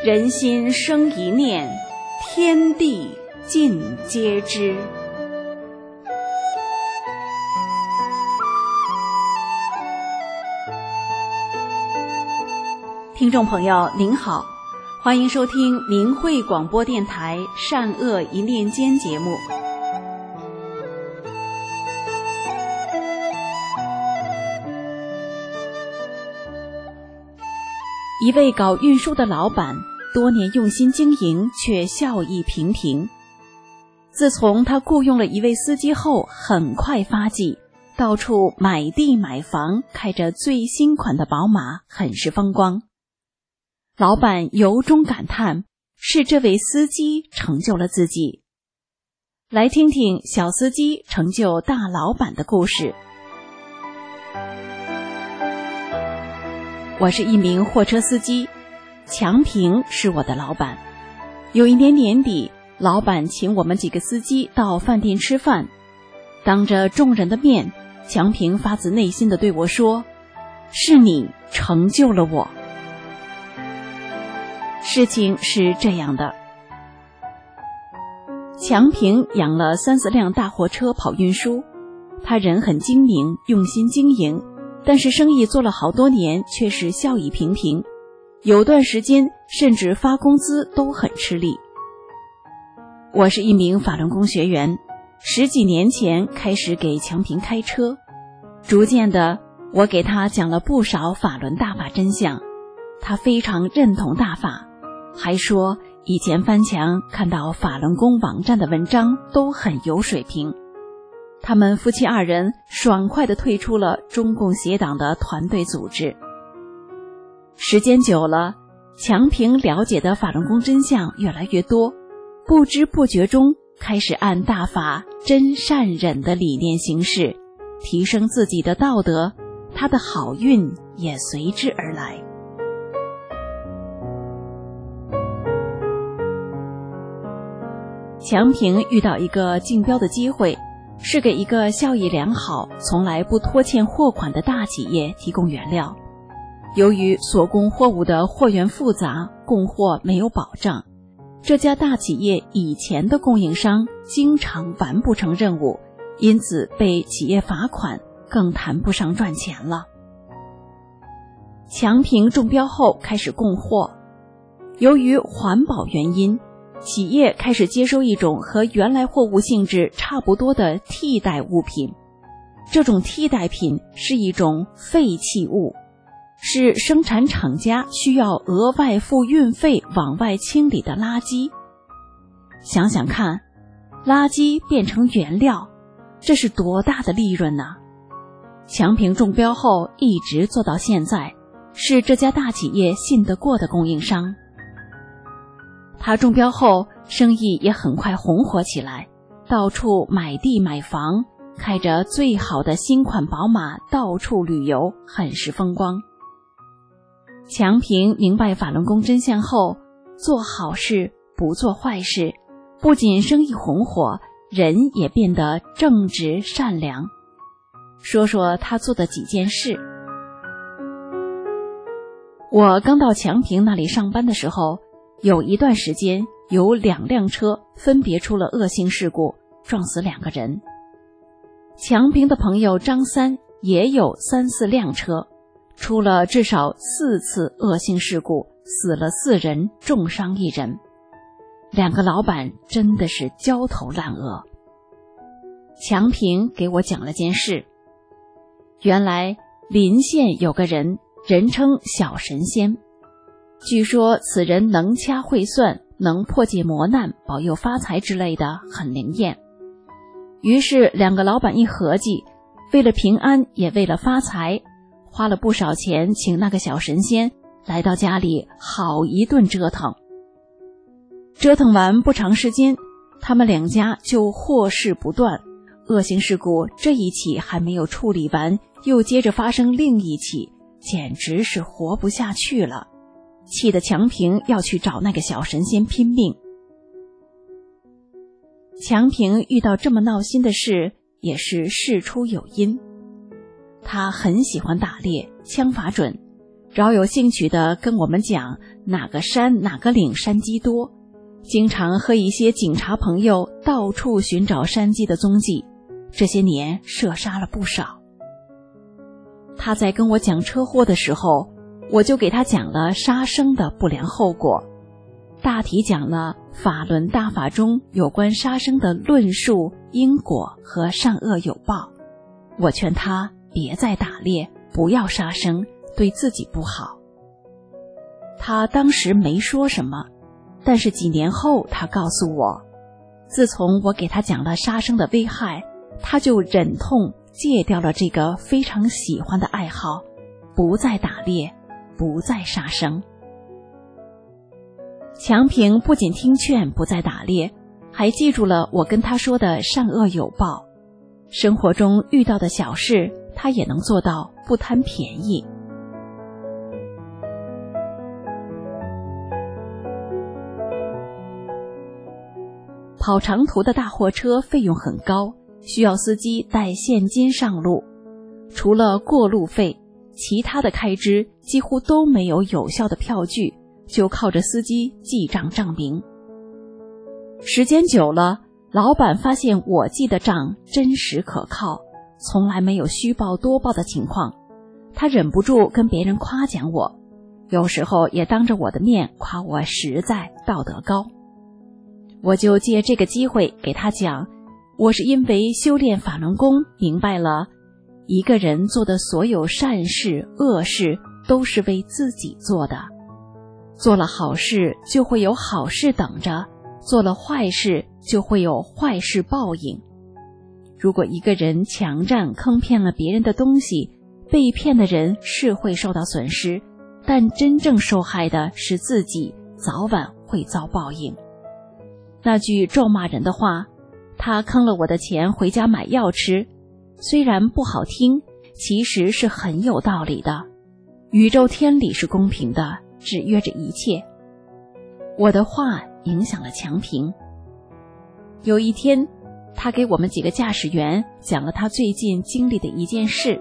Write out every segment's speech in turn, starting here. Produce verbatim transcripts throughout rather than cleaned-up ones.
人心生一念，天地尽皆知。听众朋友您好，欢迎收听明慧广播电台善恶一念间节目。一位搞运输的老板，多年用心经营，却效益平平。自从他雇佣了一位司机后，很快发迹，到处买地买房，开着最新款的宝马，很是风光。老板由衷感叹，是这位司机成就了自己。来听听小司机成就大老板的故事。我是一名货车司机，强平是我的老板。有一年年底，老板请我们几个司机到饭店吃饭，当着众人的面，强平发自内心地对我说，是你成就了我。事情是这样的，强平养了三四辆大货车跑运输，他人很精明，用心经营，但是生意做了好多年，却是效益平平，有段时间甚至发工资都很吃力。我是一名法轮功学员，十几年前开始给强平开车，逐渐的我给他讲了不少法轮大法真相，他非常认同大法，还说以前翻墙看到法轮功网站的文章都很有水平。他们夫妻二人爽快地退出了中共邪党的团队组织。时间久了，强平了解的法轮功真相越来越多，不知不觉中开始按大法真善忍的理念行事，提升自己的道德，他的好运也随之而来。强平遇到一个竞标的机会，是给一个效益良好、从来不拖欠货款的大企业提供原料。由于所供货物的货源复杂，供货没有保障，这家大企业以前的供应商经常完不成任务，因此被企业罚款，更谈不上赚钱了。强平中标后开始供货，由于环保原因，企业开始接收一种和原来货物性质差不多的替代物品。这种替代品是一种废弃物，是生产厂家需要额外付运费往外清理的垃圾。想想看，垃圾变成原料，这是多大的利润呢？强平中标后一直做到现在，是这家大企业信得过的供应商。他中标后，生意也很快红火起来，到处买地买房，开着最好的新款宝马，到处旅游，很是风光。强平明白法轮功真相后，做好事不做坏事，不仅生意红火，人也变得正直善良。说说他做的几件事。我刚到强平那里上班的时候，有一段时间有两辆车分别出了恶性事故，撞死两个人。强平的朋友张三也有三四辆车，出了至少四次恶性事故，死了四人，重伤一人。两个老板真的是焦头烂额。强平给我讲了件事，原来临县有个人，人称小神仙，据说此人能掐会算，能破解磨难，保佑发财之类的，很灵验。于是两个老板一合计，为了平安也为了发财，花了不少钱请那个小神仙来到家里好一顿折腾。折腾完不长时间，他们两家就祸事不断，恶性事故这一起还没有处理完，又接着发生另一起，简直是活不下去了，气得强平要去找那个小神仙拼命。强平遇到这么闹心的事，也是事出有因。他很喜欢打猎，枪法准， 饶有兴趣地跟我们讲哪个山哪个岭山鸡多，经常和一些警察朋友到处寻找山鸡的踪迹，这些年射杀了不少。他在跟我讲车祸的时候，我就给他讲了杀生的不良后果，大体讲了法轮大法中有关杀生的论述、因果和善恶有报。我劝他别再打猎，不要杀生，对自己不好。他当时没说什么，但是几年后他告诉我，自从我给他讲了杀生的危害，他就忍痛戒掉了这个非常喜欢的爱好，不再打猎，不再杀生。强平不仅听劝不再打猎，还记住了我跟他说的善恶有报，生活中遇到的小事他也能做到不贪便宜。跑长途的大货车费用很高，需要司机带现金上路，除了过路费，其他的开支几乎都没有有效的票据，就靠着司机记账账明。时间久了，老板发现我记的账真实可靠，从来没有虚报多报的情况，他忍不住跟别人夸奖我，有时候也当着我的面夸我实在道德高。我就借这个机会给他讲，我是因为修炼法轮功明白了，一个人做的所有善事恶事都是为自己做的，做了好事就会有好事等着，做了坏事就会有坏事报应。如果一个人强占坑骗了别人的东西，被骗的人是会受到损失，但真正受害的是自己，早晚会遭报应。那句咒骂人的话，他坑了我的钱回家买药吃，虽然不好听，其实是很有道理的。宇宙天理是公平的，制约着一切。我的话影响了强平。有一天，他给我们几个驾驶员讲了他最近经历的一件事。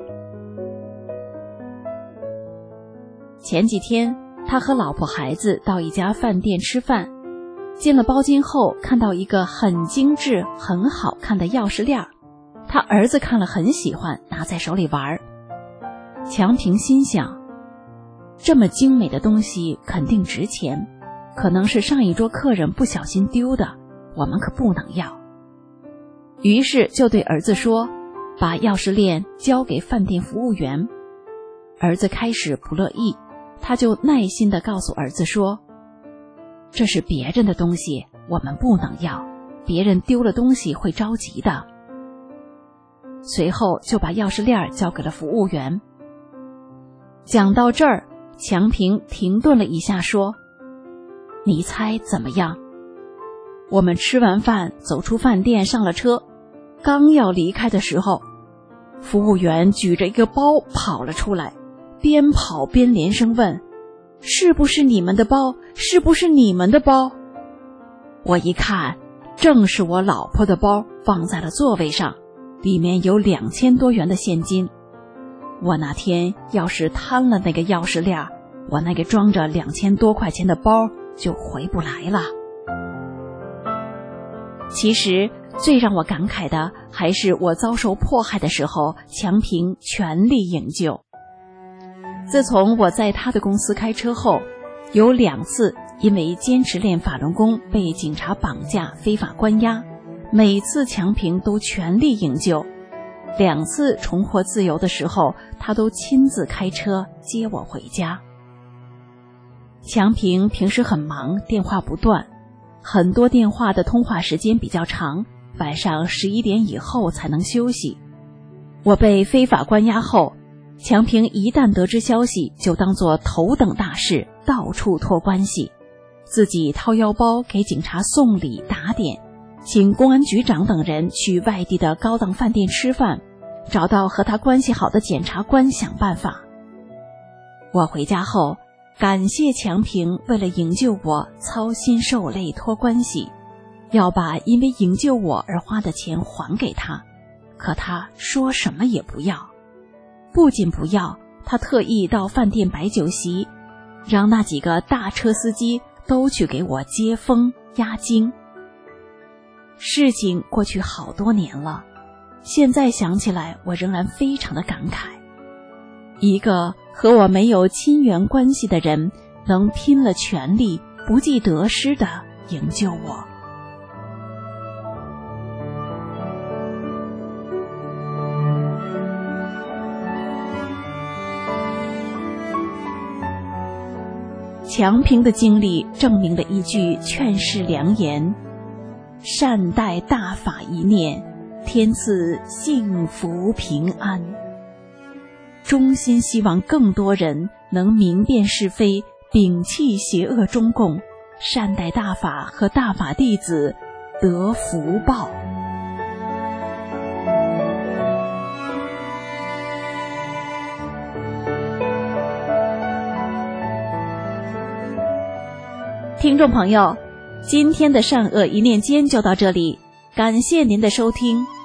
前几天，他和老婆孩子到一家饭店吃饭，进了包间后，看到一个很精致很好看的钥匙链，他儿子看了很喜欢，拿在手里玩。强平心想，这么精美的东西肯定值钱，可能是上一桌客人不小心丢的，我们可不能要。于是就对儿子说，把钥匙链交给饭店服务员。儿子开始不乐意，他就耐心地告诉儿子说，这是别人的东西，我们不能要，别人丢了东西会着急的。随后就把钥匙链交给了服务员。讲到这儿，强平停顿了一下说，你猜怎么样？我们吃完饭走出饭店上了车，刚要离开的时候，服务员举着一个包跑了出来，边跑边连声问，是不是你们的包？是不是你们的包？我一看，正是我老婆的包，放在了座位上，里面有两千多元的现金。我那天要是贪了那个钥匙链，我那个装着两千多块钱的包就回不来了。其实最让我感慨的还是我遭受迫害的时候，强平全力营救。自从我在他的公司开车后，有两次因为坚持练法轮功被警察绑架非法关押，每次强平都全力营救。两次重获自由的时候，他都亲自开车接我回家。强平平时很忙，电话不断，很多电话的通话时间比较长，晚上十一点以后才能休息。我被非法关押后，强平一旦得知消息，就当作头等大事，到处托关系，自己掏腰包给警察送礼打点，请公安局长等人去外地的高档饭店吃饭，找到和他关系好的检察官想办法。我回家后，感谢强平为了营救我操心受累托关系，要把因为营救我而花的钱还给他，可他说什么也不要。不仅不要， 他特意到饭店摆酒席，让那几个大车司机都去给我接风压惊。事情过去好多年了，现在想起来我仍然非常的感慨。一个和我没有亲缘关系的人，能拼了全力不计得失地营救我。强平的经历证明了一句劝世良言：善待大法一念，天赐幸福平安。衷心希望更多人能明辨是非，摒弃邪恶中共，善待大法和大法弟子，得福报。听众朋友，今天的善恶一念间就到这里，感谢您的收听。